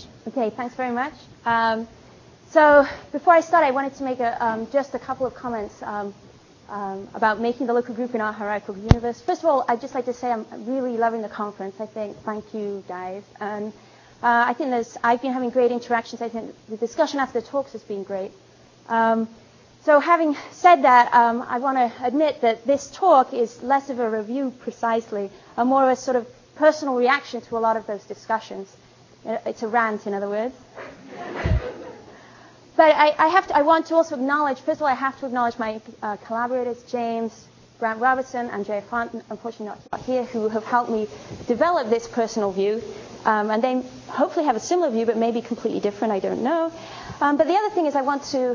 yours. Okay, thanks very much. So before I start, I wanted to make just a couple of comments about making the local group in our hierarchical universe. First of all, I'd just like to say I'm really loving the conference. I think, thank you guys. And I think I've been having great interactions. I think the discussion after the talks has been great. So having said that, I want to admit that this talk is less of a review precisely, and more of a sort of personal reaction to a lot of those discussions. It's a rant, in other words. But I want to also acknowledge, first of all, I have to acknowledge my collaborators, James, Grant Robertson, Andrea Font, unfortunately not here, who have helped me develop this personal view. And they hopefully have a similar view, but maybe completely different, I don't know. But the other thing is I want to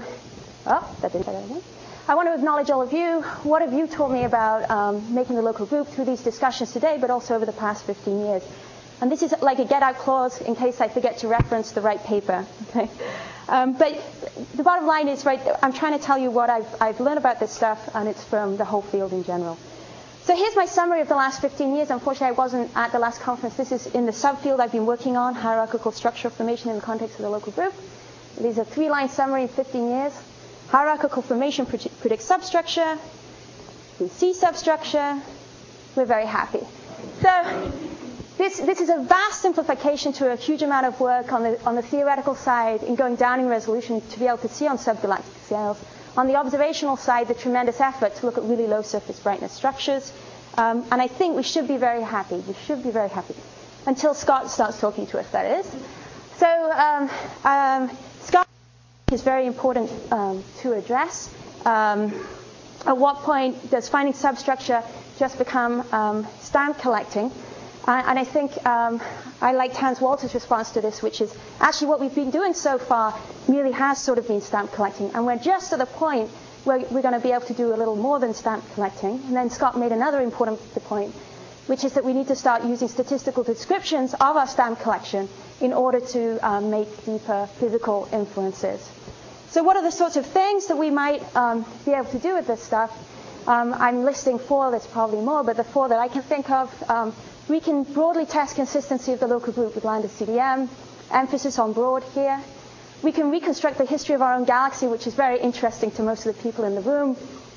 acknowledge all of you. What have you taught me about making the local group through these discussions today, but also over the past 15 years? And this is like a get-out clause in case I forget to reference the right paper. Okay? But the bottom line is, right, I'm trying to tell you what I've learned about this stuff, and it's from the whole field in general. So here's my summary of the last 15 years. Unfortunately, I wasn't at the last conference. This is in the subfield I've been working on, hierarchical structural formation in the context of the local group. These are 3-line summary in 15 years. Hierarchical formation predicts substructure. We see substructure. We're very happy. So this is a vast simplification to a huge amount of work on the theoretical side in going down in resolution to be able to see on subgalactic scales. On the observational side, the tremendous effort to look at really low surface brightness structures. And I think we should be very happy. We should be very happy. Until Scott starts talking to us, that is. So Scott is very important to address. At what point does finding substructure just become stamp collecting? And I think I liked Hans Walter's response to this, which is actually what we've been doing so far really has sort of been stamp collecting. And we're just at the point where we're going to be able to do a little more than stamp collecting. And then Scott made another important point, which is that we need to start using statistical descriptions of our stamp collection in order to make deeper physical inferences. So what are the sorts of things that we might be able to do with this stuff? I'm listing 4, there's probably more, but the 4 that I can think of. We can broadly test consistency of the local group with Lambda CDM, emphasis on broad here. We can reconstruct the history of our own galaxy, which is very interesting to most of the people in the room.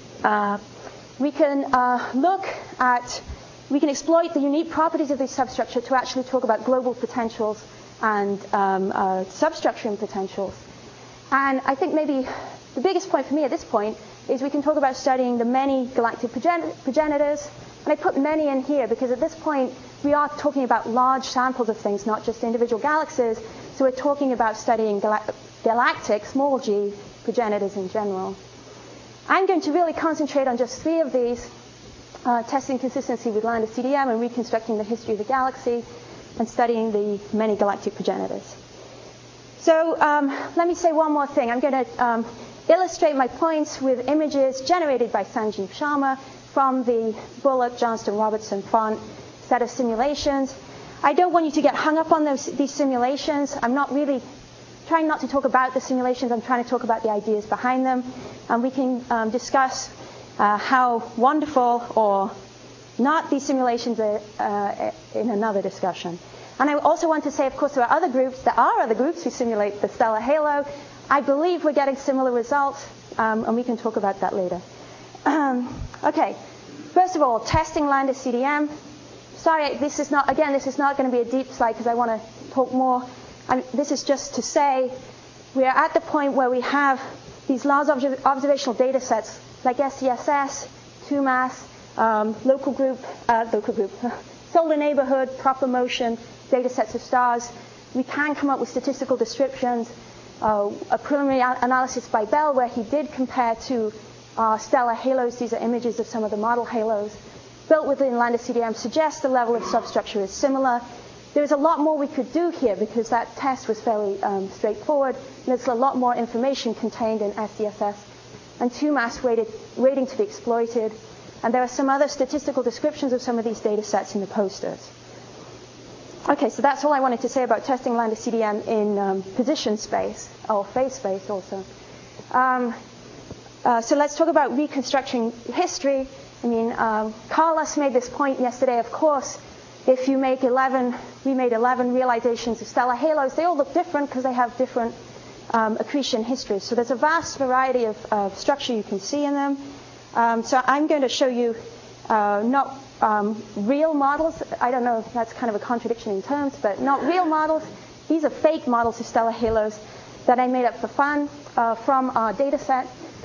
We can we can exploit the unique properties of this substructure to actually talk about global potentials and substructuring potentials. And I think maybe the biggest point for me at this point is we can talk about studying the many galactic progenitors. And I put many in here because at this point, we are talking about large samples of things, not just individual galaxies. So we're talking about studying galactic, small g, progenitors in general. I'm going to really concentrate on just 3 of these, testing consistency with Lambda CDM and reconstructing the history of the galaxy and studying the many galactic progenitors. So let me say one more thing. I'm going to illustrate my points with images generated by Sanjeev Sharma from the Bullock, Johnston, Robertson, Font set of simulations. I don't want you to get hung up on these simulations. I'm not really trying not to talk about the simulations. I'm trying to talk about the ideas behind them. And we can discuss how wonderful or not these simulations are in another discussion. And I also want to say, of course, there are other groups who simulate the stellar halo. I believe we're getting similar results, and we can talk about that later. Okay, first of all, testing Lambda CDM. Sorry, this is not going to be a deep slide because I want to talk more. This is just to say we are at the point where we have these large observational data sets like SDSS, 2MASS, local group, solar neighborhood, proper motion, data sets of stars. We can come up with statistical descriptions. A preliminary analysis by Bell where he did compare to stellar halos. These are images of some of the model halos built within Lambda CDM suggests the level of substructure is similar. There's a lot more we could do here because that test was fairly straightforward. There's a lot more information contained in SDSS and 2MASS waiting to be exploited. And there are some other statistical descriptions of some of these data sets in the posters. Okay, so that's all I wanted to say about testing Lambda CDM in position space, or phase space also. So let's talk about reconstructing history. I mean, Carlos made this point yesterday, of course. if you make 11, we made 11 realizations of stellar halos, they all look different because they have different accretion histories. So there's a vast variety of structure you can see in them. So I'm going to show you not real models. I don't know if that's kind of a contradiction in terms, but not real models. These are fake models of stellar halos that I made up for fun from our data set.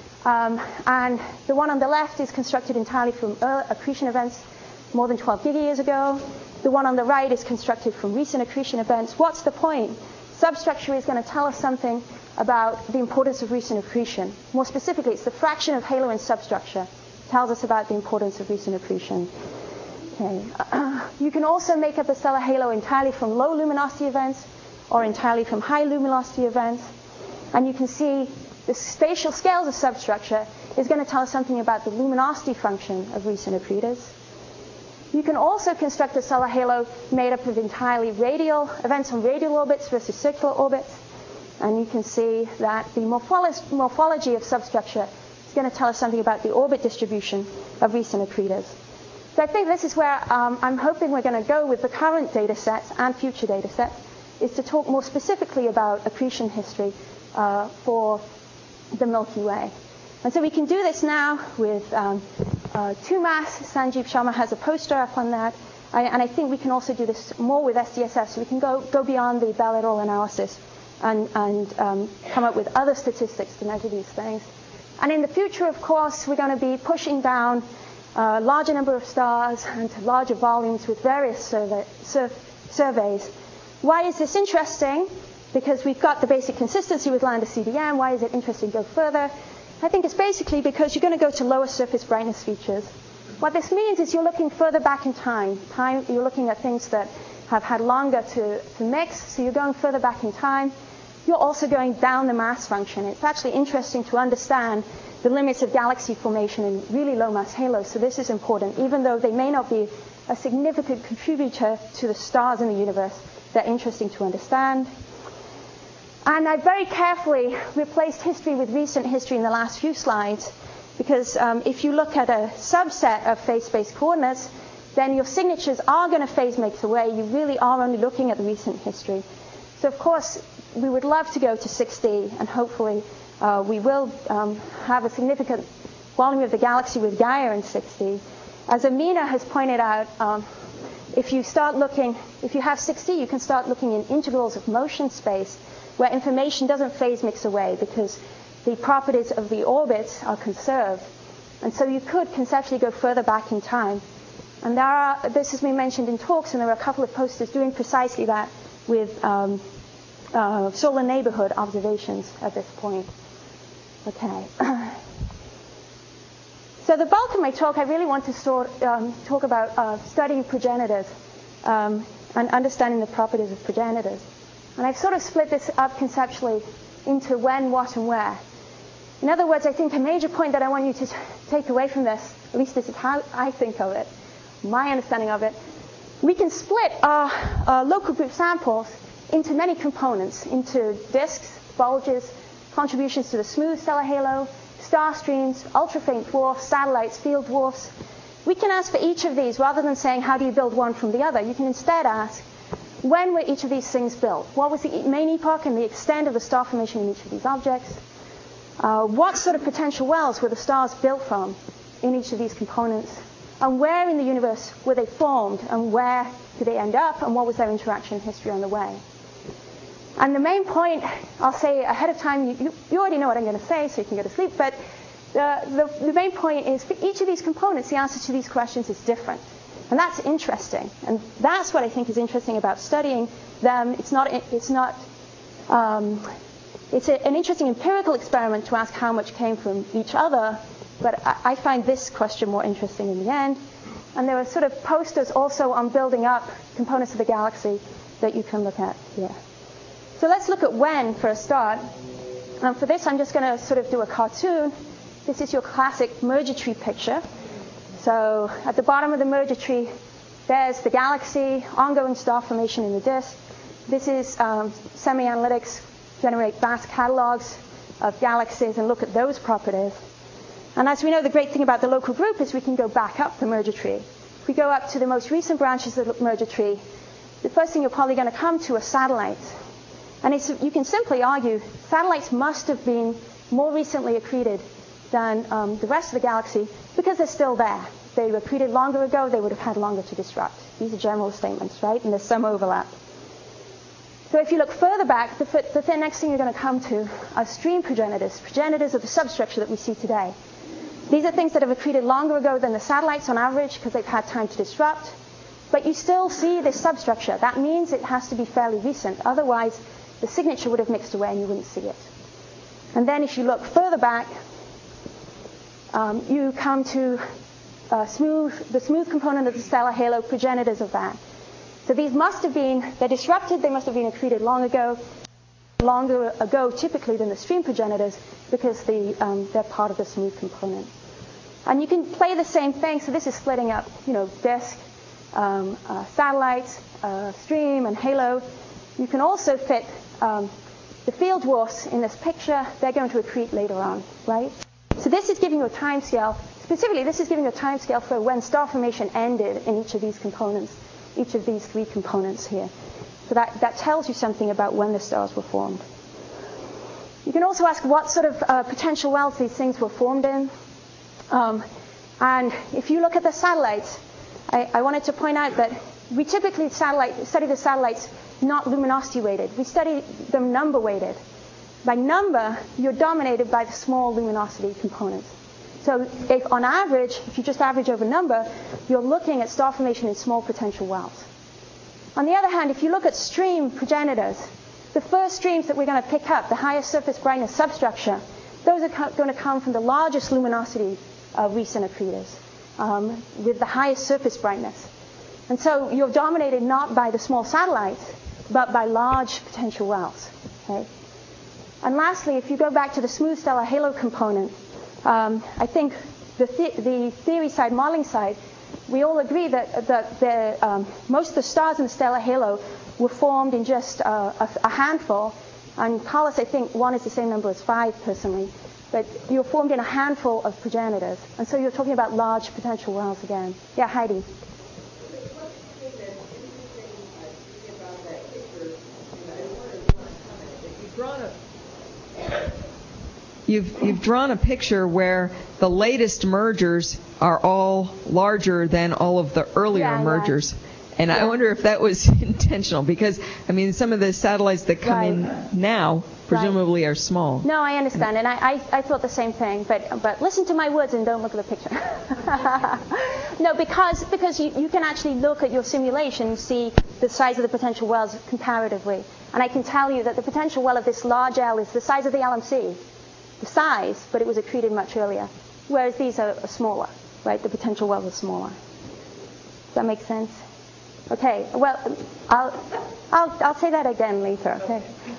And the one on the left is constructed entirely from accretion events more than 12 gigayears ago. The one on the right is constructed from recent accretion events. What's the point? Substructure is going to tell us something about the importance of recent accretion. More specifically, it's the fraction of halo in substructure. It tells us about the importance of recent accretion. Okay. You can also make up a stellar halo entirely from low luminosity events or entirely from high luminosity events. And you can see the spatial scales of substructure is going to tell us something about the luminosity function of recent accretors. You can also construct a stellar halo made up of entirely radial events on radial orbits versus circular orbits. And you can see that the morphology of substructure is going to tell us something about the orbit distribution of recent accretors. So I think this is where I'm hoping we're going to go with the current data sets and future data sets, is to talk more specifically about accretion history for the Milky Way. And so we can do this now with 2MASS. Sanjeev Sharma has a poster up on that. And I think we can also do this more with SDSS. So we can go beyond the Bell et al. Analysis and come up with other statistics to measure these things. And in the future, of course, we're going to be pushing down a larger number of stars and to larger volumes with various surveys. Why is this interesting? Because we've got the basic consistency with lambda CDM. Why is it interesting to go further? I think it's basically because you're going to go to lower surface brightness features. What this means is you're looking further back in time. You're looking at things that have had longer to mix, so you're going further back in time. You're also going down the mass function. It's actually interesting to understand the limits of galaxy formation in really low mass halos, so this is important. Even though they may not be a significant contributor to the stars in the universe, they're interesting to understand. And I very carefully replaced history with recent history in the last few slides, because if you look at a subset of phase space coordinates, then your signatures are going to phase mix away. You really are only looking at the recent history. So, of course, we would love to go to 6D, and hopefully we will have a significant volume of the galaxy with Gaia in 6D. As Amina has pointed out, if you have 6D, you can start looking in integrals of motion space, where information doesn't phase mix away because the properties of the orbits are conserved. And so you could conceptually go further back in time. And this has been mentioned in talks, and there are a couple of posters doing precisely that with solar neighborhood observations at this point. Okay. So the bulk of my talk, I really want to talk about studying progenitors and understanding the properties of progenitors. And I've sort of split this up conceptually into when, what, and where. In other words, I think a major point that I want you to take away from this, at least this is how I think of it, my understanding of it, we can split our local group samples into many components, into disks, bulges, contributions to the smooth stellar halo, star streams, ultra-faint dwarfs, satellites, field dwarfs. We can ask for each of these rather than saying, how do you build one from the other? You can instead ask, when were each of these things built? What was the main epoch and the extent of the star formation in each of these objects? What sort of potential wells were the stars built from in each of these components? And where in the universe were they formed? And where did they end up? And what was their interaction history on the way? And the main point, I'll say ahead of time, you already know what I'm going to say, so you can go to sleep. But the main point is, for each of these components, the answer to these questions is different. And that's interesting. And that's what I think is interesting about studying them. It's an interesting empirical experiment to ask how much came from each other. But I find this question more interesting in the end. And there are sort of posters also on building up components of the galaxy that you can look at here. So let's look at when for a start. For this, I'm just going to sort of do a cartoon. This is your classic merger tree picture. So at the bottom of the merger tree, there's the galaxy, ongoing star formation in the disk. This is semi-analytics, generate vast catalogs of galaxies and look at those properties. And as we know, the great thing about the local group is we can go back up the merger tree. if we go up to the most recent branches of the merger tree, the first thing you're probably going to come to are satellites. And you can simply argue satellites must have been more recently accreted than the rest of the galaxy because they're still there. If they were accreted longer ago, they would have had longer to disrupt. These are general statements, right? And there's some overlap. So if you look further back, the next thing you're going to come to are stream progenitors, progenitors of the substructure that we see today. These are things that have accreted longer ago than the satellites on average because they've had time to disrupt. But you still see this substructure. That means it has to be fairly recent. Otherwise, the signature would have mixed away and you wouldn't see it. And then if you look further back, you come to the smooth component of the stellar halo, progenitors of that. So these must have been, they're disrupted, they must have been accreted longer ago typically than the stream progenitors because they're part of the smooth component. And you can play the same thing. So this is splitting up, disk, satellites, stream, and halo. You can also fit the field dwarfs in this picture. They're going to accrete later on, right? So this is giving you a time scale. Specifically, this is giving you a time scale for when star formation ended in each of these components, each of these three components here. So that tells you something about when the stars were formed. You can also ask what sort of potential wells these things were formed in. And if you look at the satellites, I wanted to point out that we typically study the satellites not luminosity weighted. We study them number weighted. By number, you're dominated by the small luminosity components. So if on average, if you just average over number, you're looking at star formation in small potential wells. On the other hand, if you look at stream progenitors, the first streams that we're going to pick up, the highest surface brightness substructure, those are going to come from the largest luminosity recent accretors with the highest surface brightness. And so you're dominated not by the small satellites, but by large potential wells. Okay? And lastly, if you go back to the smooth stellar halo component, I think the theory side, modeling side, we all agree that most of the stars in the stellar halo were formed in just a handful. And Carlos, I think one is the same number as 5 personally. But you're formed in a handful of progenitors. And so you're talking about large potential wells again. Yeah, Heidi. You've drawn a picture where the latest mergers are all larger than all of the earlier mergers. Yeah. And I wonder if that was intentional because, some of the satellites that come in now presumably are small. No, I understand. And I thought the same thing. But listen to my words and don't look at the picture. No, because you can actually look at your simulation and see the size of the potential wells comparatively. And I can tell you that the potential well of this large L is the size of the LMC. The size, but it was accreted much earlier. Whereas these are smaller, right? The potential wells are smaller. Does that make sense? Okay, well, I'll say that again later, okay?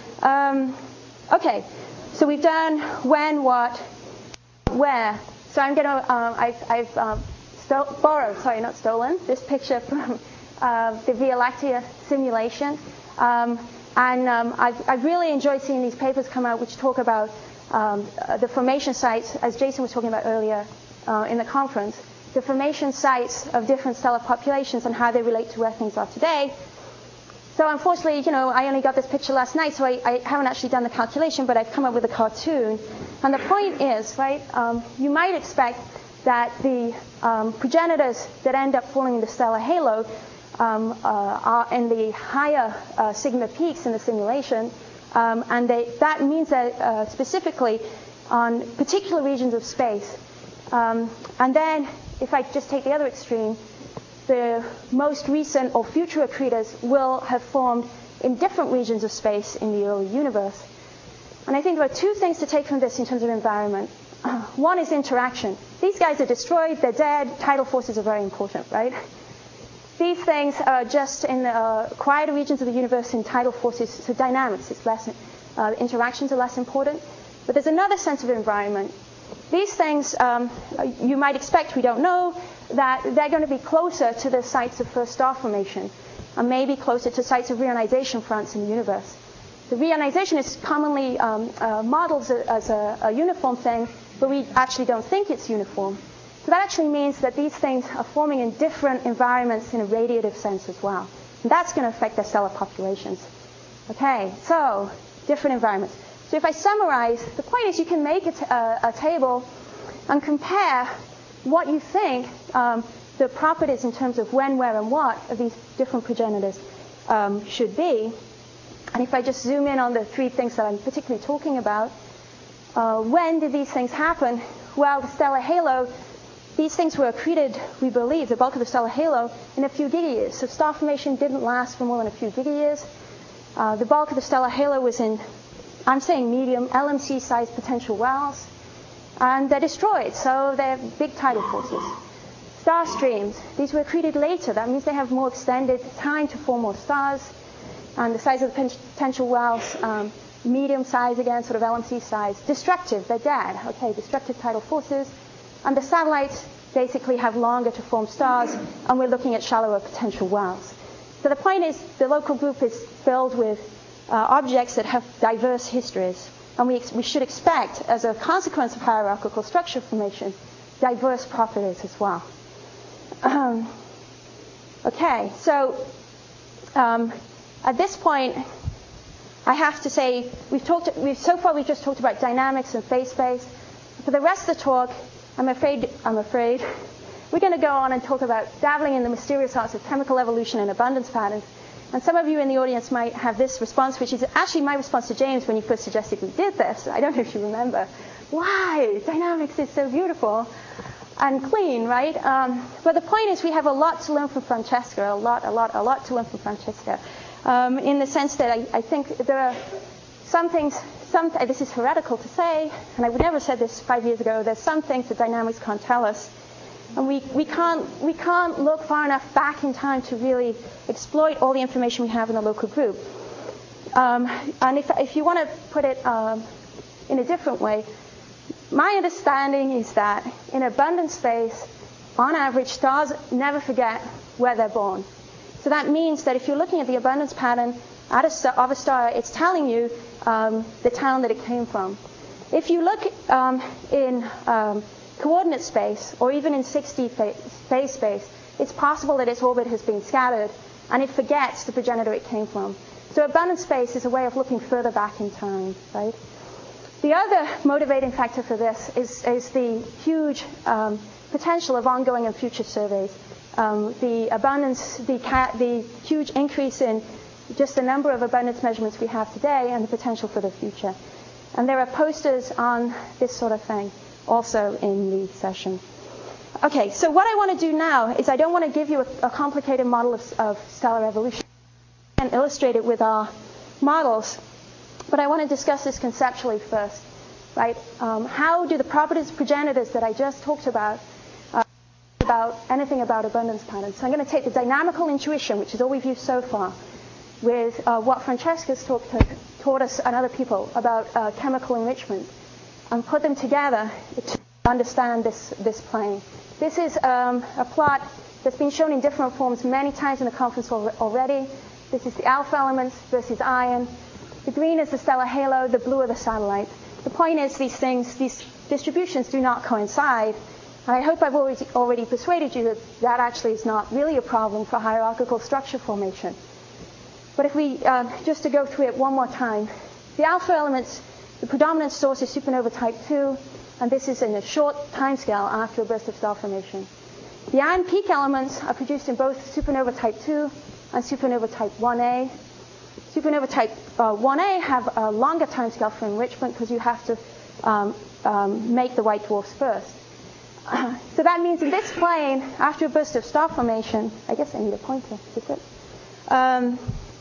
Okay, so we've done when, what, where. So I'm going to, I've borrowed, sorry, not stolen, this picture from the Via Lactea simulation. And I've really enjoyed seeing these papers come out which talk about the formation sites, as Jason was talking about earlier in the conference, the formation sites of different stellar populations and how they relate to where things are today. So unfortunately, I only got this picture last night, so I haven't actually done the calculation, but I've come up with a cartoon. And the point is, right, you might expect that the progenitors that end up falling in the stellar halo are in the higher sigma peaks in the simulation. And that means that specifically on particular regions of space. And then if I just take the other extreme, the most recent or future accretors will have formed in different regions of space in the early universe. And I think there are 2 things to take from this in terms of environment. One is interaction. These guys are destroyed, they're dead, tidal forces are very important, right? These things are just in quieter regions of the universe in tidal forces, so dynamics is less, interactions are less important. But there's another sense of environment. These things, you might expect, we don't know, that they're going to be closer to the sites of first star formation, and maybe closer to sites of reionization fronts in the universe. The reionization is commonly modeled as a uniform thing, but we actually don't think it's uniform. So that actually means that these things are forming in different environments in a radiative sense as well. And that's going to affect their stellar populations. Okay, so different environments. So if I summarize, the point is you can make a table and compare what you think the properties in terms of when, where, and what of these different progenitors should be. And if I just zoom in on the three things that I'm particularly talking about, when did these things happen? Well, the stellar halo, these things were accreted, we believe, the bulk of the stellar halo, in a few gigayears. So star formation didn't last for more than a few gigayears. The bulk of the stellar halo was in, I'm saying medium, LMC-sized potential wells. And they're destroyed, so they're big tidal forces. Star streams, these were accreted later. That means they have more extended time to form more stars. And the size of the potential wells, medium size again, sort of LMC size. Destructive, they're dead. Okay, destructive tidal forces. And the satellites basically have longer to form stars, and we're looking at shallower potential wells. So the point is the local group is filled with objects that have diverse histories. And we should expect, as a consequence of hierarchical structure formation, diverse properties as well. Okay, so at this point, I have to say so far we've just talked about dynamics and phase space. For the rest of the talk, I'm afraid we're going to go on and talk about dabbling in the mysterious arts of chemical evolution and abundance patterns. And some of you in the audience might have this response, which is actually my response to James when you first suggested we did this. I don't know if you remember. Why? Dynamics is so beautiful and clean, right? But the point is we have a lot to learn from Francesca, a lot to learn from Francesca, in the sense that I think there are some things, this is heretical to say, and I would never have said this 5 years ago, there's some things that dynamics can't tell us. And we can't look far enough back in time to really exploit all the information we have in the local group. And if you want to put it in a different way, my understanding is that in abundant space, on average, stars never forget where they're born. So that means that if you're looking at the abundance pattern of a star, it's telling you the town that it came from. If you look in coordinate space, or even in 6D phase space, it's possible that its orbit has been scattered, and it forgets the progenitor it came from. So abundant space is a way of looking further back in time, right? The other motivating factor for this is the huge potential of ongoing and future surveys. The abundance, the huge increase in just the number of abundance measurements we have today and the potential for the future. And there are posters on this sort of thing also in the session. Okay, so what I want to do now is I don't want to give you a complicated model of stellar evolution and illustrate it with our models, but I want to discuss this conceptually first, right? How do the properties of progenitors that I just talked about anything about abundance patterns? So I'm going to take the dynamical intuition, which is all we've used so far, with what Francesca's taught us and other people about chemical enrichment, and put them together to understand this plane. This is a plot that's been shown in different forms many times in the conference already. This is the alpha elements versus iron. The green is the stellar halo, the blue are the satellites. The point is these distributions do not coincide. And I hope I've already persuaded you that that actually is not really a problem for hierarchical structure formation. But if we, just to go through it one more time, the alpha elements, the predominant source is supernova type 2, and this is in a short time scale after a burst of star formation. The iron peak elements are produced in both supernova type 2 and supernova type 1a. Supernova type 1a have a longer time scale for enrichment because you have to make the white dwarfs first. So that means in this plane, after a burst of star formation, I guess I need a pointer, is it?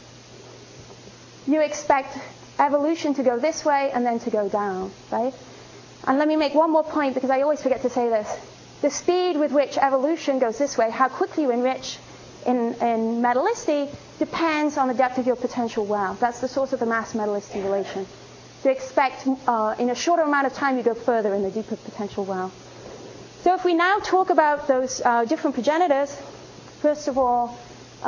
You expect evolution to go this way and then to go down, right? And let me make one more point, because I always forget to say this. The speed with which evolution goes this way, how quickly you enrich in metallicity, depends on the depth of your potential well. That's the source of the mass metallicity relation. So expect in a shorter amount of time you go further in the deeper potential well. So if we now talk about those different progenitors, first of all,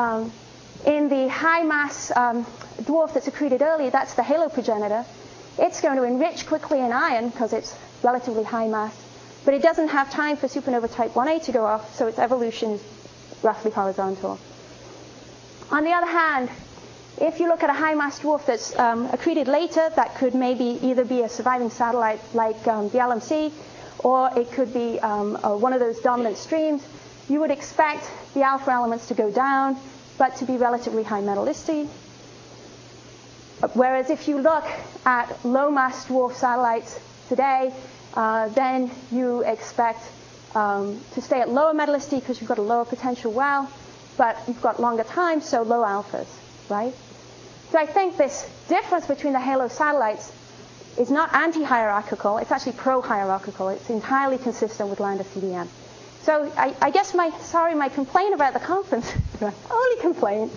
in the high mass dwarf that's accreted early, that's the halo progenitor. It's going to enrich quickly in iron because it's relatively high mass. but it doesn't have time for supernova type 1a to go off, so its evolution is roughly horizontal. On the other hand, if you look at a high-mass dwarf that's accreted later, that could maybe either be a surviving satellite like the LMC, or it could be one of those dominant streams, you would expect the alpha elements to go down, but to be relatively high metallicity. Whereas if you look at low-mass dwarf satellites today, then you expect to stay at lower metallicity because you've got a lower potential well, but you've got longer time, so low alphas, right? So I think this difference between the HALO satellites is not anti-hierarchical, it's actually pro-hierarchical. It's entirely consistent with Lambda CDM. So I guess my complaint about the conference, my only complaint,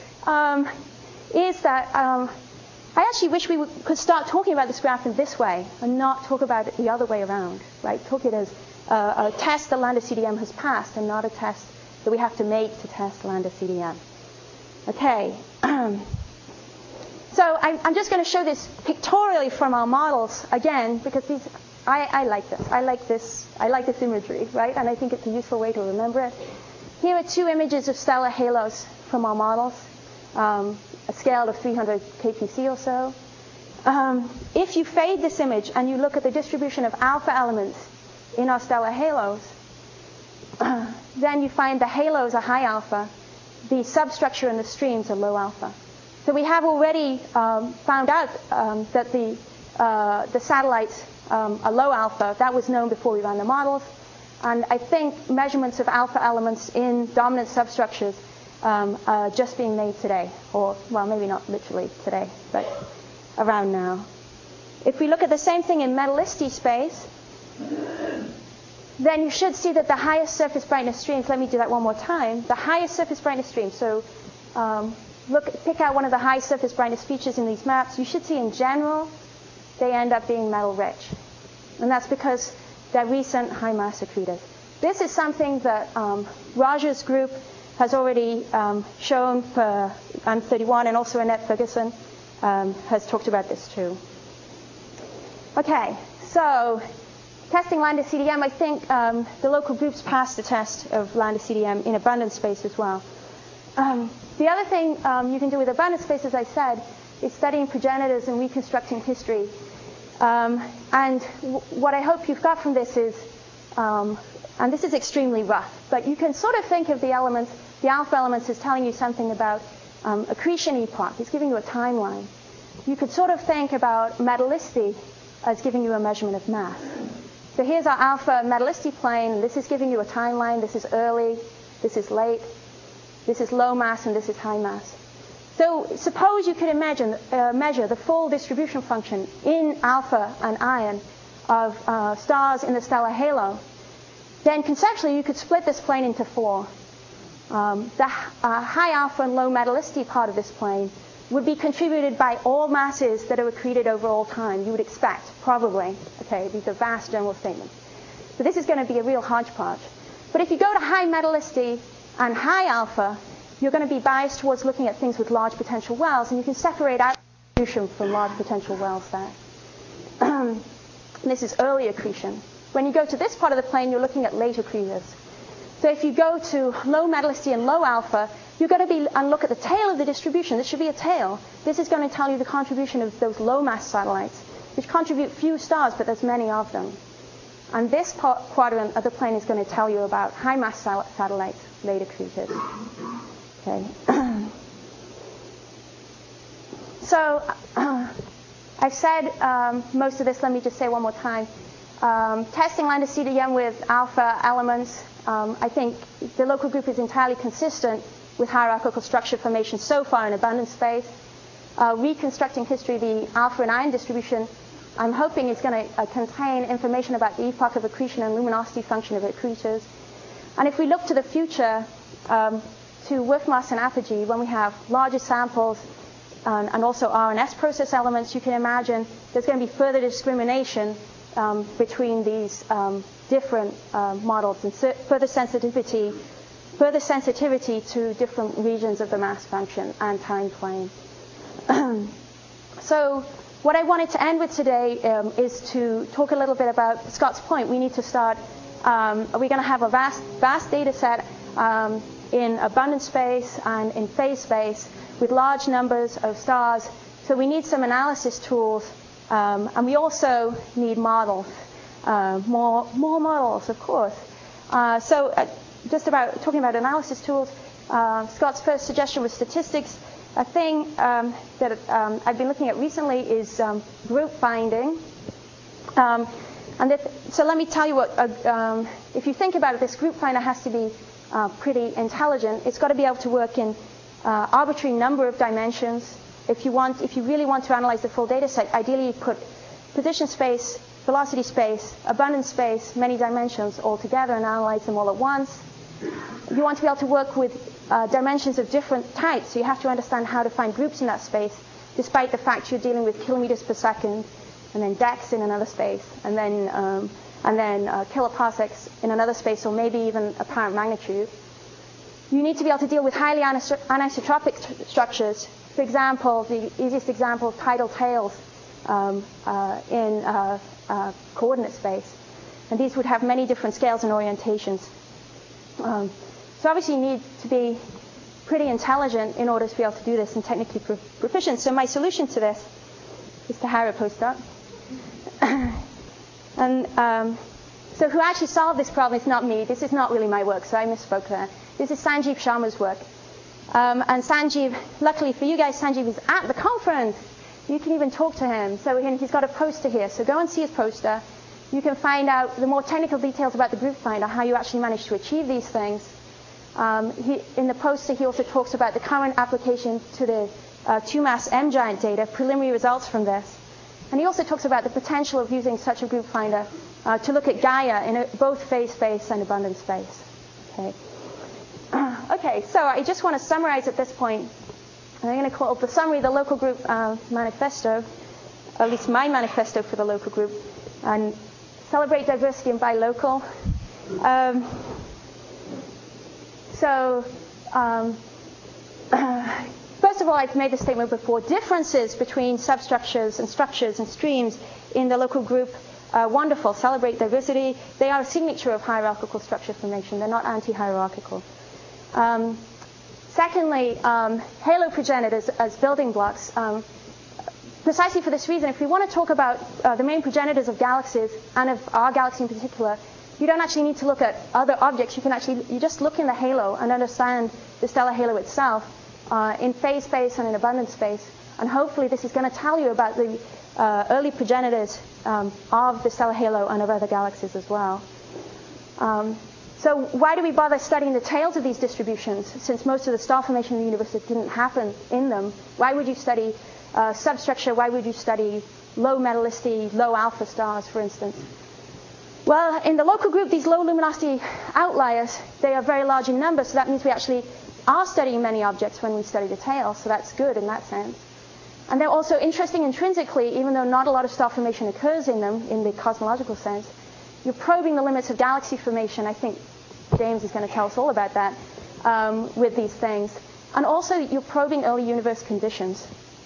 is that I actually wish we could start talking about this graph in this way and not talk about it the other way around, right? Talk it as a test that Lambda CDM has passed and not a test that we have to make to test Lambda CDM. Okay. So I'm just going to show this pictorially from our models again, because I like this. I like this imagery, right? And I think it's a useful way to remember it. Here are two images of stellar halos from our models, a scale of 300 kpc or so. If you fade this image and you look at the distribution of alpha elements in our stellar halos, then you find the halos are high alpha, the substructure and the streams are low alpha. So we have already found out that the satellites are low alpha. That was known before we ran the models. And I think measurements of alpha elements in dominant substructures are just being made today. Or, well, maybe not literally today, but around now. If we look at the same thing in metallicity space, then you should see that the highest surface brightness streams, let me do that one more time, the highest surface brightness streams, so pick out one of the high surface brightness features in these maps, you should see in general they end up being metal rich. And that's because they're recent high mass accretors. This is something that Raja's group has already shown for M31, and also Annette Ferguson has talked about this too. Okay, so testing Lambda CDM, I think the local groups passed the test of Lambda CDM in abundance space as well. The other thing you can do with abundance space, as I said, is studying progenitors and reconstructing history. And what I hope you've got from this is, and this is extremely rough, but you can sort of think of the elements, the alpha elements, as telling you something about accretion epoch. It's giving you a timeline. You could sort of think about metallicity as giving you a measurement of mass. So here's our alpha metallicity plane. This is giving you a timeline. This is early. This is late. This is low mass, and this is high mass. So suppose you could measure the full distribution function in alpha and iron of stars in the stellar halo. Then conceptually, you could split this plane into four. The high alpha and low metallicity part of this plane would be contributed by all masses that are accreted over all time. You would expect, probably. Okay, these are vast general statements. So this is going to be a real hodgepodge. But if you go to high metallicity and high alpha, you're going to be biased towards looking at things with large potential wells, and you can separate out accretion from large potential wells there. This is early accretion. When you go to this part of the plane, you're looking at late accretors. So if you go to low metallicity and low alpha, you're going to and look at the tail of the distribution. This should be a tail. This is going to tell you the contribution of those low mass satellites, which contribute few stars, but there's many of them. And this quadrant of the plane is going to tell you about high mass satellites, late accreted. Okay. So I've said most of this. Let me just say one more time. Testing Lambda CDM with alpha elements, I think the local group is entirely consistent with hierarchical structure formation so far in abundance space. Reconstructing history, the alpha and iron distribution, I'm hoping is going to contain information about the epoch of accretion and luminosity function of accretors. And if we look to the future, to WIFMAS and apogee, when we have larger samples and also RNS process elements, you can imagine there's going to be further discrimination between these different models and further sensitivity to different regions of the mass function and time plane. So what I wanted to end with today is to talk a little bit about Scott's point. We need to start, we're going to have a vast data set in abundance space and in phase space with large numbers of stars. So we need some analysis tools, and we also need models, more models, of course. Just about talking about analysis tools, Scott's first suggestion was statistics. A thing that I've been looking at recently is group finding. So let me tell you what, if you think about it, this group finder has to be pretty intelligent. It's got to be able to work in arbitrary number of dimensions. If you really want to analyze the full data set, ideally you put position space, velocity space, abundance space, many dimensions all together and analyze them all at once. You want to be able to work with dimensions of different types, so you have to understand how to find groups in that space, despite the fact you're dealing with kilometers per second, and then dex in another space, and then kiloparsecs in another space, or maybe even apparent magnitude. You need to be able to deal with highly anisotropic structures. For example, the easiest example, tidal tails in coordinate space. And these would have many different scales and orientations. So obviously you need to be pretty intelligent in order to be able to do this and technically proficient. So my solution to this is to hire a postdoc. And so who actually solved this problem is not me. This is not really my work, so I misspoke there. This is Sanjeev Sharma's work. And Sanjeev, luckily for you guys, Sanjeev is at the conference. You can even talk to him. So he's got a poster here. So go and see his poster. You can find out the more technical details about the group finder, how you actually manage to achieve these things. In the poster, he also talks about the current application to the 2-mass M-giant data, preliminary results from this. And he also talks about the potential of using such a group finder to look at Gaia in both phase space and abundance space. Okay, so I just want to summarize at this point. I'm going to call the summary the local group manifesto, or at least my manifesto for the local group, and celebrate diversity and buy local. First of all, I've made the statement before, differences between substructures and structures and streams in the local group are wonderful. Celebrate diversity. They are a signature of hierarchical structure formation. They're not anti-hierarchical. Secondly, halo progenitors as building blocks. Precisely for this reason, if we want to talk about the main progenitors of galaxies, and of our galaxy in particular, you don't actually need to look at other objects. You just look in the halo and understand the stellar halo itself in phase space and in abundance space. And hopefully this is going to tell you about the early progenitors of the stellar halo and of other galaxies as well. So why do we bother studying the tails of these distributions, since most of the star formation in the universe didn't happen in them? Why would you study substructure? Why would you study low metallicity, low alpha stars, for instance? Well, in the local group, these low luminosity outliers, they are very large in number, so that means we actually are studying many objects when we study the tails, so that's good in that sense. And they're also interesting intrinsically, even though not a lot of star formation occurs in them in the cosmological sense. You're probing the limits of galaxy formation. I think James is going to tell us all about that with these things. And also, you're probing early universe conditions.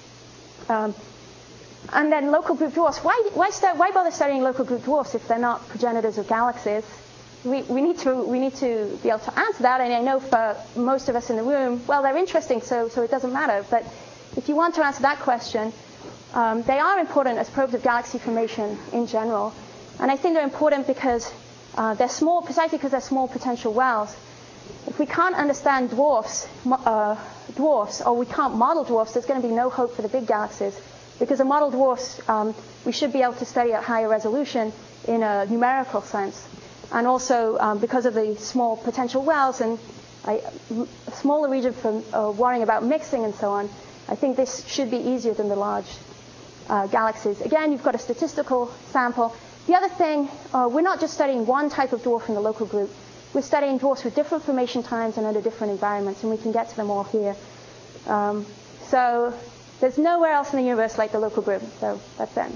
And then local group dwarfs. Why bother studying local group dwarfs if they're not progenitors of galaxies? We need to be able to answer that. And I know for most of us in the room, well, they're interesting, so it doesn't matter. But if you want to answer that question, they are important as probes of galaxy formation in general. And I think they're important because they're small, precisely because they're small potential wells. If we can't understand dwarfs, or we can't model dwarfs, there's going to be no hope for the big galaxies. Because a model dwarfs, we should be able to study at higher resolution in a numerical sense. And also because of the small potential wells and a smaller region for worrying about mixing and so on, I think this should be easier than the large galaxies. Again, you've got a statistical sample. The other thing, we're not just studying one type of dwarf in the local group. We're studying dwarfs with different formation times and under different environments, and we can get to them all here. So there's nowhere else in the universe like the local group. So that's it.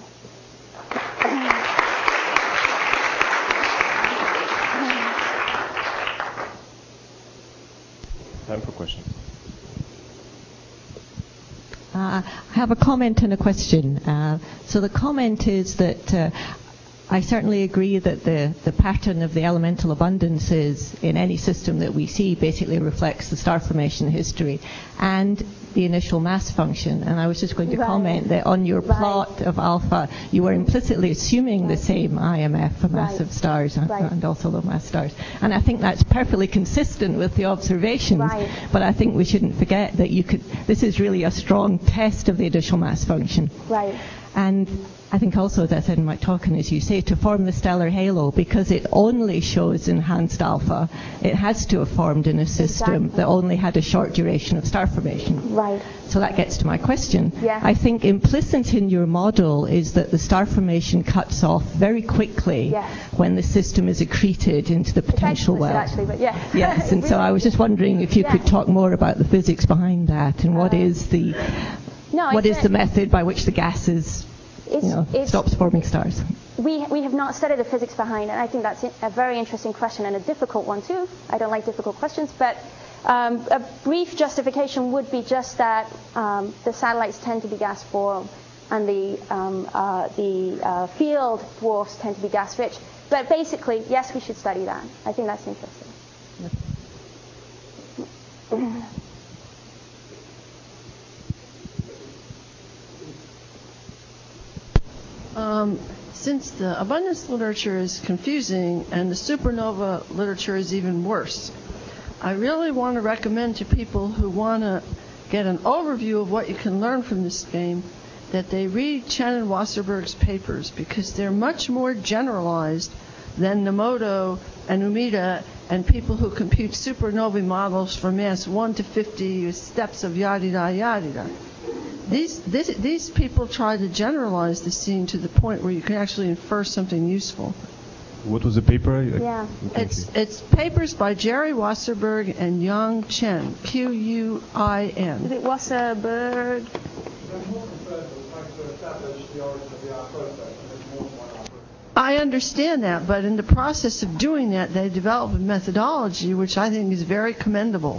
Time for questions. I have a comment and a question. So the comment is that I certainly agree that the pattern of the elemental abundances in any system that we see basically reflects the star formation history and the initial mass function. And I was just going to comment that on your plot of alpha, you were implicitly assuming the same IMF for massive stars and also low mass stars. And I think that's perfectly consistent with the observations. But I think we shouldn't forget that this is really a strong test of the initial mass function. And I think also, as I said in my talk, and as you say, to form the stellar halo, because it only shows enhanced alpha, it has to have formed in a system that only had a short duration of star formation. So that gets to my question. I think implicit in your model is that the star formation cuts off very quickly when the system is accreted into the potential well. Yes, and so I was just wondering if you could talk more about the physics behind that and what is the method by which the gases stops forming stars? We have not studied the physics behind it. I think that's a very interesting question and a difficult one too. I don't like difficult questions, but a brief justification would be just that the satellites tend to be gas form and the field dwarfs tend to be gas rich. But basically, yes, we should study that. I think that's interesting. Since the abundance literature is confusing and the supernova literature is even worse, I really want to recommend to people who want to get an overview of what you can learn from this game that they read Chen and Wasserberg's papers, because they're much more generalized than Nomoto and Umeda and people who compute supernovae models for mass 1 to 50 steps of yada-da-yada-da. These people try to generalize the scene to the point where you can actually infer something useful. What was the paper? It's papers by Jerry Wasserberg and Yang Chen, Quin. Is it Wasserberg? I understand that, but in the process of doing that, they develop a methodology which I think is very commendable,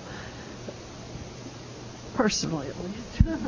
personally at least.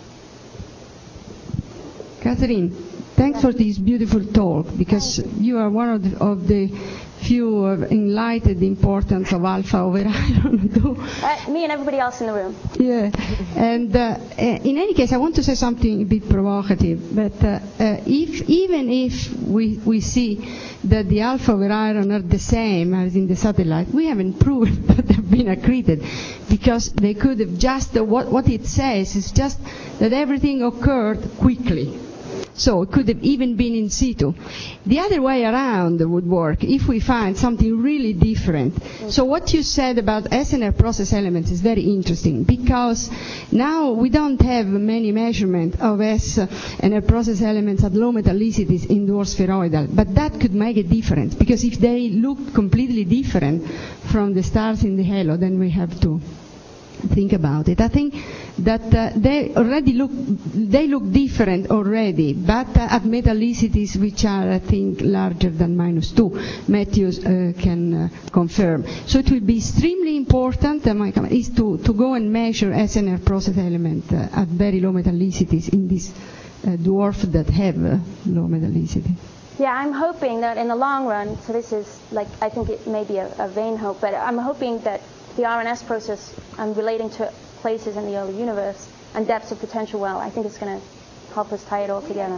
Catherine, thanks for this beautiful talk, because you are one of the few who have enlightened the importance of alpha over iron. Me and everybody else in the room. Yeah, and in any case, I want to say something a bit provocative, but even if we see that the alpha over iron are the same as in the satellite, we haven't proven that they've been accreted, because they could have just, what it says is just that everything occurred quickly. So it could have even been in situ. The other way around would work if we find something really different. So what you said about SNR process elements is very interesting, because now we don't have many measurements of SNR process elements at low metallicities in dwarf spheroidal, but that could make a difference, because if they look completely different from the stars in the halo, then we have to think about it. I think that they look different already, but at metallicities which are, I think, larger than -2. Matthews can confirm. So it will be extremely important is to go and measure SNR process element at very low metallicities in these dwarfs that have low metallicity. Yeah, I'm hoping that in the long run, so this is I think it may be a vain hope, but I'm hoping that the RNS process relating to places in the early universe and depths of potential well, I think it's going to help us tie it all together.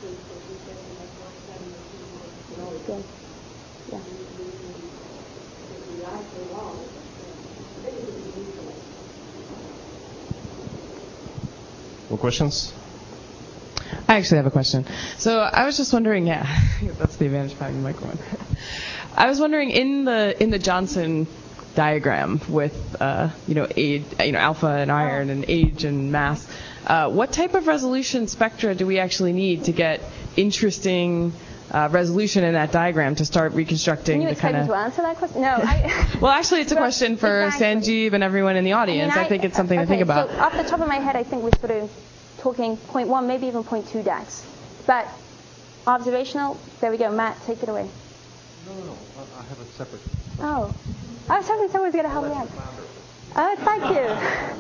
Yeah. More questions? I actually have a question. So I was just wondering, that's the advantage of having the microphone. I was wondering, in the Johnson diagram with age, alpha and iron and age and mass, what type of resolution spectra do we actually need to get interesting resolution in that diagram to start reconstructing the kind of... Can you expect me to answer that question? No. Well, actually, it's a question for Sanjeev and everyone in the audience. I think it's something to think about. So off the top of my head, I think we're sort of talking 0.1, maybe even 0.2 DAX. But observational, there we go. Matt, take it away. No. I have a separate... Oh. I was hoping someone was going to help me out. Oh, thank you.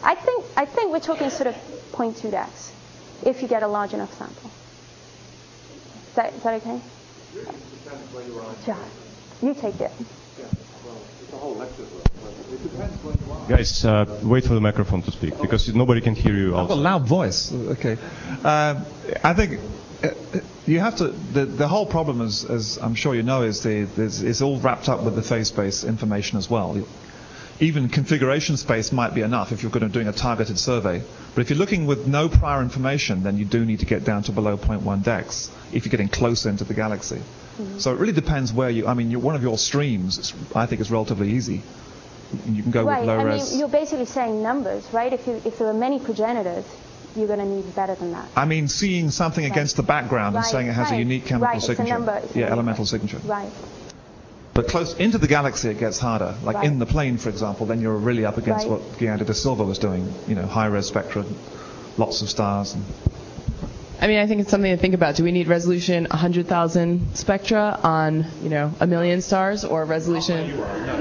I think we're talking sort of 0.2 dex, if you get a large enough sample. Is that okay? It depends where you are. John, you take it. Yeah, well, it's a whole lecture. It depends where you are. Guys, wait for the microphone to speak, because nobody can hear you. I've got a loud voice. Okay. I think you have to. The whole problem, as I'm sure you know, is all wrapped up with the phase-space information as well. Even configuration space might be enough if you're going to doing a targeted survey. But if you're looking with no prior information, then you do need to get down to below 0.1 dex if you're getting closer into the galaxy. Mm-hmm. So it really depends where you. I mean, one of your streams, I think, is relatively easy. You can go with low res. I mean, you're basically saying numbers, right? If there are many progenitors, you're going to need better than that. I mean, seeing something against the background and saying it has a unique chemical signature. It's a number. Elemental signature. Right. But close into the galaxy, it gets harder. Like in the plane, for example, then you're really up against what Guiado da Silva was doing. High-res spectra, lots of stars. I mean, I think it's something to think about. Do we need resolution 100,000 spectra on, 1 million stars, or resolution?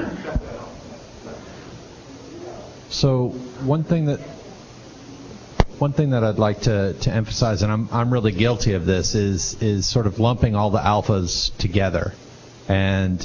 So one thing that I'd like to emphasize, and I'm really guilty of this, is sort of lumping all the alphas together. And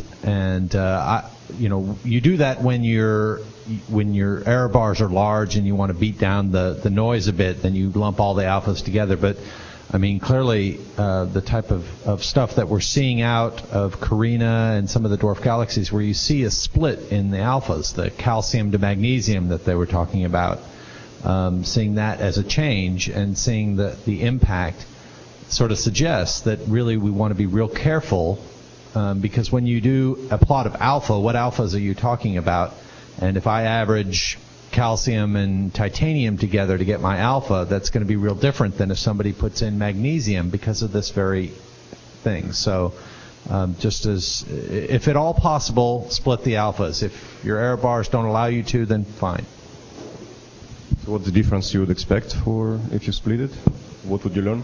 you do that when your error bars are large and you want to beat down the noise a bit, then you lump all the alphas together. But I mean, clearly the type of stuff that we're seeing out of Carina and some of the dwarf galaxies, where you see a split in the alphas, the calcium to magnesium that they were talking about, seeing that as a change and seeing the impact sort of suggests that really we want to be real careful. Because when you do a plot of alpha, what alphas are you talking about? And if I average calcium and titanium together to get my alpha, that's going to be real different than if somebody puts in magnesium because of this very thing. So just as, if at all possible, split the alphas. If your error bars don't allow you to, then fine. So what's the difference you would expect for if you split it? What would you learn?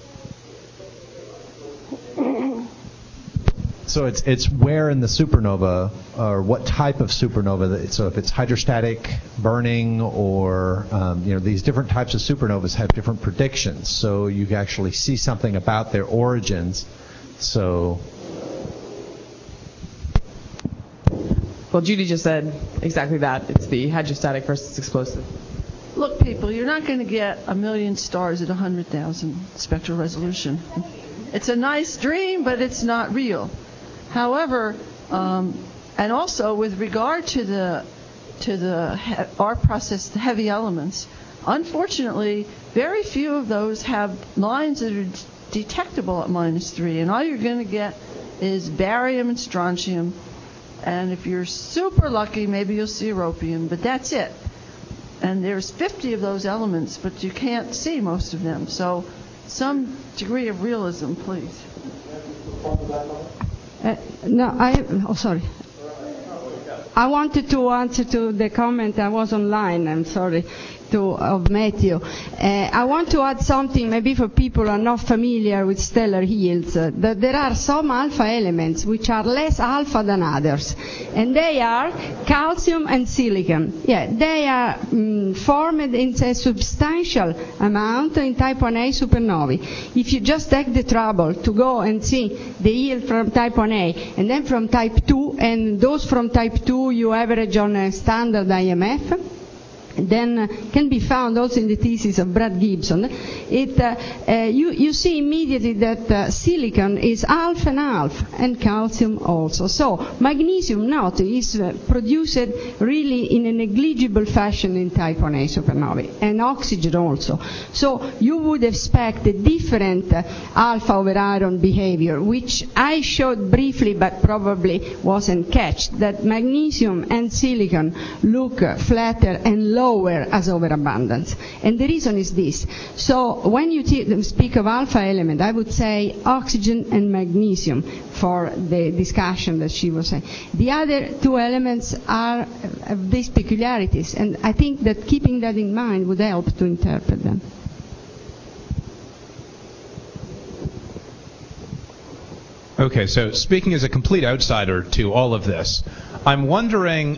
So it's where in the supernova, or what type of supernova. So if it's hydrostatic burning, or these different types of supernovas have different predictions. So you can actually see something about their origins. So. Well, Judy just said exactly that. It's the hydrostatic versus explosive. Look, people, you're not going to get 1 million stars at 100,000 spectral resolution. It's a nice dream, but it's not real. However, and also with regard to our process, the heavy elements, unfortunately, very few of those have lines that are detectable at -3, and all you're going to get is barium and strontium, and if you're super lucky, maybe you'll see europium, but that's it. And there's 50 of those elements, but you can't see most of them. So some degree of realism, please. Sorry. I wanted to answer to the comment. I was online. I'm sorry. Of Matthew. I want to add something maybe for people who are not familiar with stellar yields, that there are some alpha elements which are less alpha than others, and they are calcium and silicon. Yeah, they are formed in a substantial amount in type 1a supernovae. If you just take the trouble to go and see the yield from type 1a and then from type 2, and those from type 2 you average on a standard IMF, then can be found also in the thesis of Brad Gibson. You see immediately that silicon is half and half, and calcium also. So magnesium not is produced really in a negligible fashion in type 1a supernovae, and oxygen also. So you would expect a different alpha over iron behavior, which I showed briefly but probably wasn't catched, that magnesium and silicon look flatter and lower as overabundance. And the reason is this. So when you speak of alpha element, I would say oxygen and magnesium for the discussion that she was saying. The other two elements are of these peculiarities, and I think that keeping that in mind would help to interpret them. Okay, so speaking as a complete outsider to all of this, I'm wondering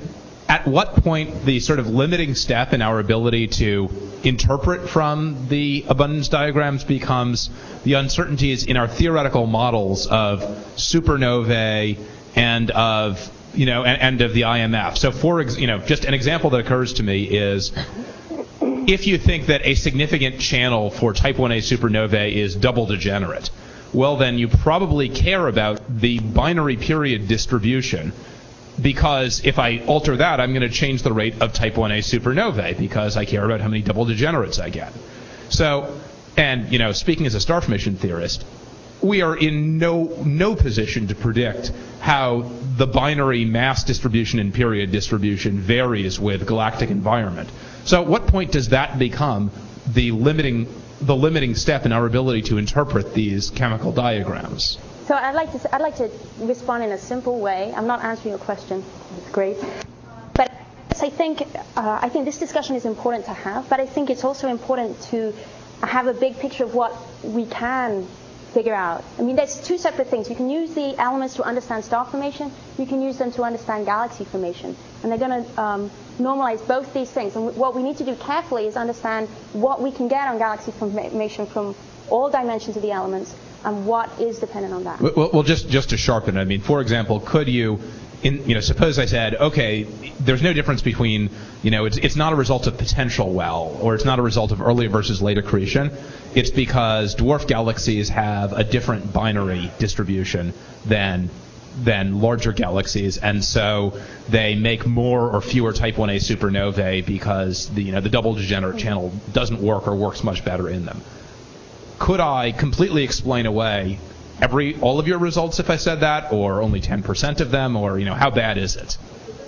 at what point the sort of limiting step in our ability to interpret from the abundance diagrams becomes the uncertainties in our theoretical models of supernovae and of and of the IMF. So just an example that occurs to me is if you think that a significant channel for type 1a supernovae is double degenerate, well then you probably care about the binary period distribution, because if I alter that, I'm going to change the rate of type 1a supernovae because I care about how many double degenerates I get. So, and speaking as a star formation theorist, we are in no position to predict how the binary mass distribution and period distribution varies with galactic environment. So at what point does that become the limiting step in our ability to interpret these chemical diagrams? So I'd like to respond in a simple way. I'm not answering your question. It's great. But I think this discussion is important to have, but I think it's also important to have a big picture of what we can figure out. I mean, there's two separate things. You can use the elements to understand star formation. You can use them to understand galaxy formation. And they're going to normalize both these things. And what we need to do carefully is understand what we can get on galaxy formation from all dimensions of the elements and what is dependent on that. Well, just to sharpen it, I mean, for example, could you, suppose I said, okay, there's no difference between, it's not a result of potential well, or it's not a result of early versus late accretion. It's because dwarf galaxies have a different binary distribution than larger galaxies, and so they make more or fewer type 1a supernovae because the double degenerate channel doesn't work or works much better in them. Could I completely explain away all of your results if I said that, or only 10% of them, or how bad is it?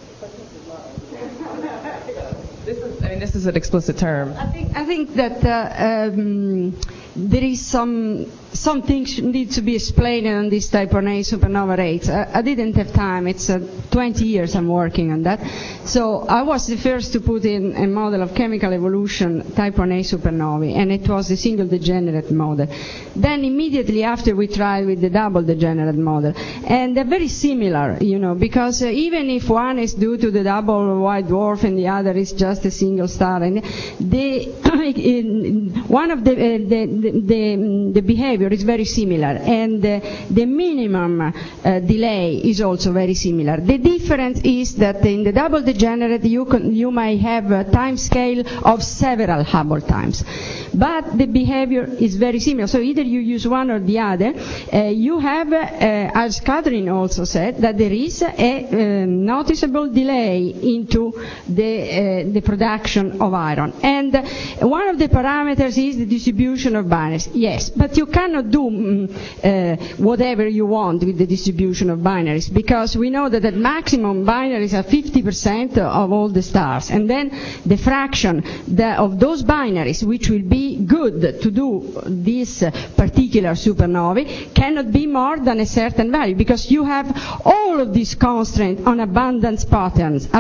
This is an explicit term. I think that there is some things need to be explained on this type 1a supernova rates. I didn't have time. It's 20 years I'm working on that. So I was the first to put in a model of chemical evolution type 1a supernovae, and it was the single degenerate model. Then immediately after we tried with the double degenerate model, and they're very similar, because even if one is due to the double white dwarf and the other is just a single star, and one of the behavior is very similar, and the minimum delay is also very similar. The difference is that in the double degenerate you may have a time scale of several Hubble times, but the behavior is very similar. So either you use one or the other. You have, as Catherine also said, that there is a noticeable delay into the production of iron, and one of the parameters is the distribution of binaries. Yes, but you cannot do whatever you want with the distribution of binaries, because we know that at maximum binaries are 50% of all the stars, and then the fraction of those binaries which will be good to do this particular supernovae cannot be more than a certain value, because you have all of these constraints on abundance patterns,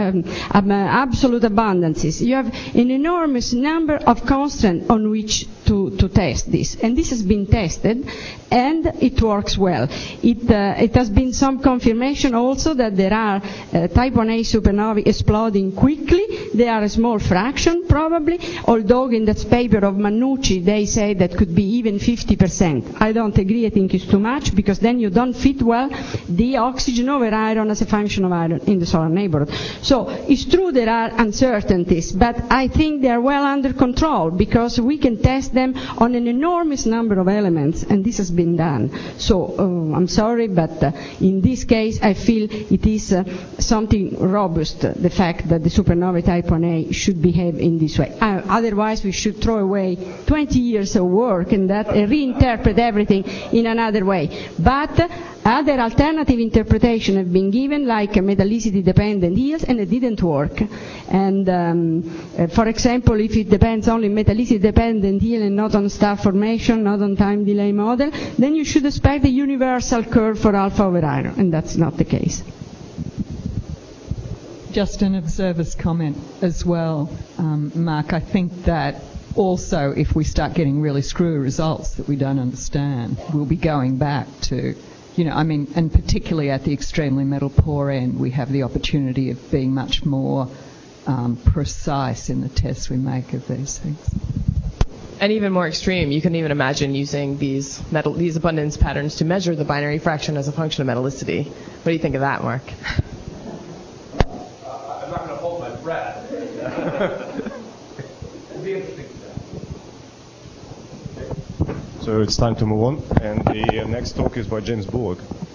absolute abundances. You have an enormous number of constraints on which to test this, and this has been tested, and it works well. It has been some confirmation also that there are type 1a supernovae exploding quickly. They are a small fraction probably, although in that paper of Mannucci they say that could be even 50%. I don't agree. I think it's too much, because then you don't fit well the oxygen over iron as a function of iron in the solar neighborhood. So it's true there are uncertainties, but I think they are well under control, because we can test them on an enormous number of elements, and this has been done. So I'm sorry, but in this case I feel it is something robust, the fact that the supernovae type 1a should behave in this way. Otherwise we should throw away 20 years of work and reinterpret everything in another way. But other alternative interpretations have been given, like metallicity-dependent yields, and it didn't work. And for example, if it depends only on metallicity-dependent yield and not on star formation, not on time delay model, then you should expect a universal curve for alpha over iron, and that's not the case. Just an observer's comment as well, Mark. I think that also if we start getting really screwy results that we don't understand, we'll be going back to and particularly at the extremely metal poor end, we have the opportunity of being much more precise in the tests we make of these things. And even more extreme, you can even imagine using these abundance patterns to measure the binary fraction as a function of metallicity. What do you think of that, Mark? I'm not going to hold my breath. It'll be interesting. So it's time to move on, and the next talk is by James Bullock.